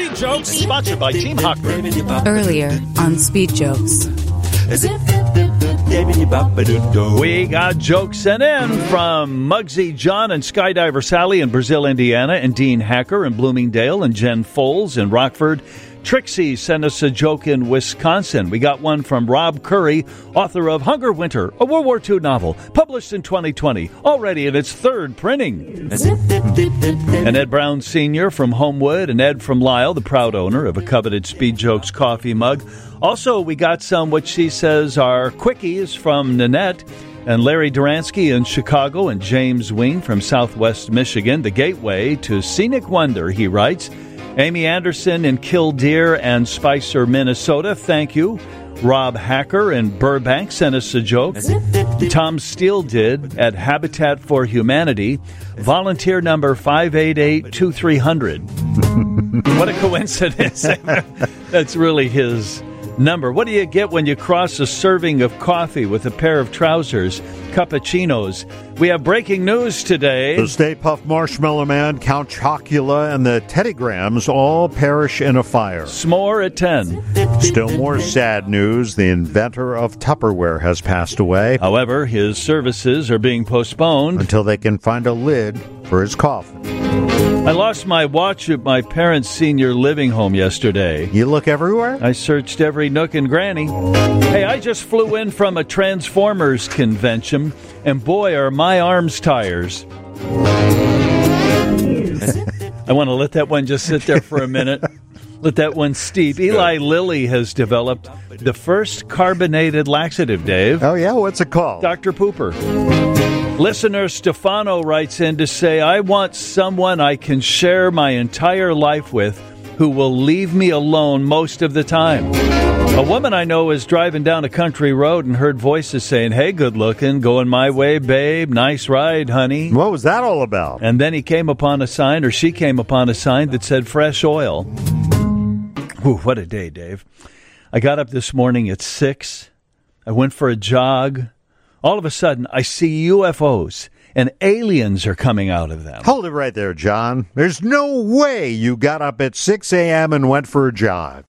Speed Jokes, sponsored by Team Hockman. Earlier on Speed Jokes. We got jokes sent in from Muggsy John and Skydiver Sally in Brazil, Indiana, and Dean Hacker in Bloomingdale, and Jen Foles in Rockford. Trixie sent us a joke in Wisconsin. We got one from Rob Curry, author of Hunger Winter, a World War II novel, published in 2020, already in its third printing. And Ed Brown Sr. from Homewood, and Ed from Lyle, the proud owner of a coveted Speed Jokes coffee mug. Also, we got some what she says are quickies from Nanette, and Larry Duransky in Chicago, and James Wing from Southwest Michigan, the gateway to scenic wonder, he writes. Amy Anderson in Killdeer and Spicer, Minnesota, thank you. Rob Hacker in Burbank sent us a joke. Tom Steele did at Habitat for Humanity. Volunteer number 588-2300. What a coincidence. That's really his number. What do you get when you cross a serving of coffee with a pair of trousers? Cappuccinos. We have breaking news today. The Stay Puft Marshmallow Man, Count Chocula, and the Teddygrams all perish in a fire. S'more at 10. Still more sad news. The inventor of Tupperware has passed away. However, his services are being postponed until they can find a lid for his coffin. I lost my watch at my parents' senior living home yesterday. You look everywhere? I searched every nook and cranny. Hey, I just flew in from a Transformers convention, and boy, are my arms tires. I want to let that one just sit there for a minute. Let that one steep. Eli Lilly has developed the first carbonated laxative, Dave. Oh, yeah? What's it called? Dr. Pooper. Listener Stefano writes in to say, I want someone I can share my entire life with who will leave me alone most of the time. A woman I know is driving down a country road and heard voices saying, hey, good looking, going my way, babe, nice ride, honey. What was that all about? And then she came upon a sign that said fresh oil. Ooh, what a day, Dave. I got up this morning at 6. I went for a jog. All of a sudden, I see UFOs, and aliens are coming out of them. Hold it right there, John. There's no way you got up at 6 a.m. and went for a jog.